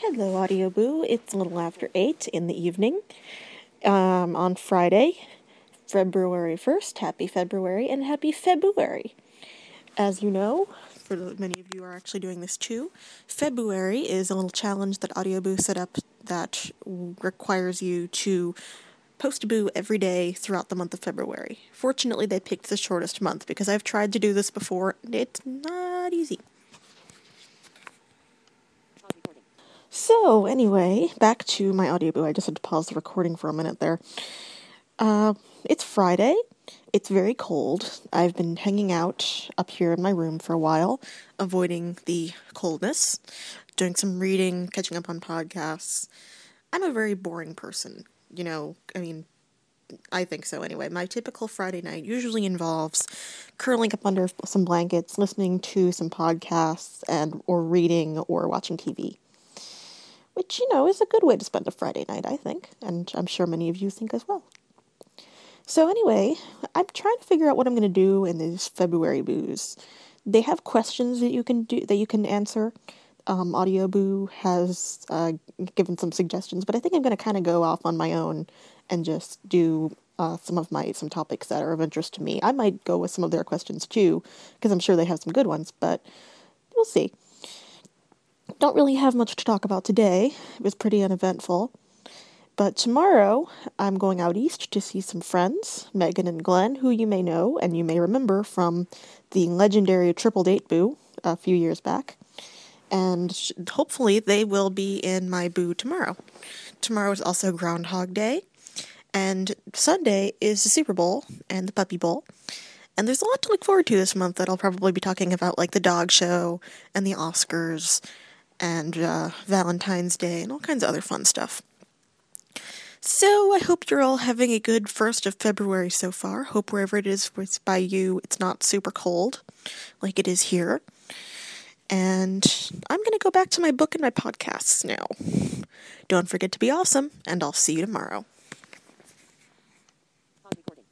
Hello, Audio Boo. It's a little after 8 in the evening on Friday, February 1st. Happy February and happy February. As you know, for many of you are actually doing this too, February is a little challenge that Audio Boo set up that requires you to post a boo every day throughout the month of February. Fortunately, they picked the shortest month because I've tried to do this before and it's not easy. So, anyway, back to my audioboo. I just had to pause the recording for a minute there. It's Friday. It's very cold. I've been hanging out up here in my room for a while, avoiding the coldness, doing some reading, catching up on podcasts. I'm a very boring person, I think so anyway. My typical Friday night usually involves curling up under some blankets, listening to some podcasts, or reading or watching TV. Which, is a good way to spend a Friday night, I think, and I'm sure many of you think as well. So anyway, I'm trying to figure out what I'm going to do in these February boos. They have questions that you can answer. Audio Boo has given some suggestions, but I think I'm going to kind of go off on my own and just do some topics that are of interest to me. I might go with some of their questions too, because I'm sure they have some good ones, but we'll see. Don't really have much to talk about today. It was pretty uneventful. But tomorrow, I'm going out east to see some friends, Megan and Glenn, who you may know and you may remember from the legendary Triple Date Boo a few years back. And hopefully they will be in my boo tomorrow. Tomorrow is also Groundhog Day. And Sunday is the Super Bowl and the Puppy Bowl. And there's a lot to look forward to this month that I'll probably be talking about, like the dog show and the Oscars and Valentine's Day and all kinds of other fun stuff. So I hope you're all having a good 1st of February so far. Hope wherever it is by you, it's not super cold like it is here. And I'm going to go back to my book and my podcasts now. Don't forget to be awesome, and I'll see you tomorrow.